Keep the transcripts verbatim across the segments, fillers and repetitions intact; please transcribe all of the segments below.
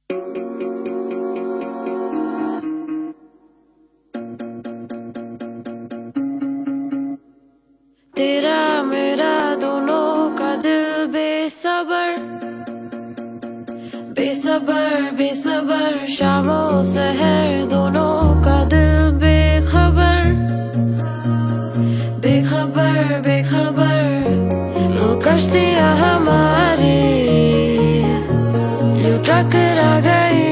तेरा मेरा दोनों का दिल बेसबर बेसबर बेसबर शामों सहर दोनों का दिल बेखबर बेखबर बेखबर लो कश्तियाँ हमारी यूं टकरा गई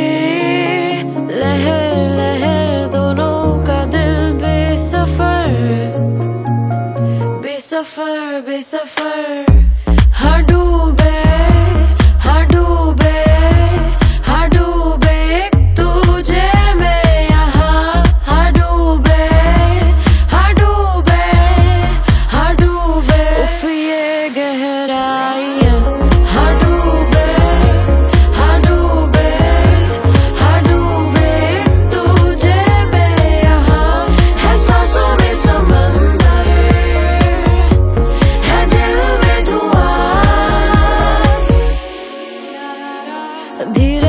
लहर लहर दोनों का दिल बेसफर बेसफर बेसफर हाँ डूबे हाँ डूबे हाँ डूबे एक तुझे में यहाँ हाँ डूबे हाँ डूबे हाँ डूबे उफ ये गहराइयाँ हाँ डूबे हाँ डूबे हाँ डूबे एक तुझे में यहाँ है सांसों में समंदर है दिल में धुआं धीरे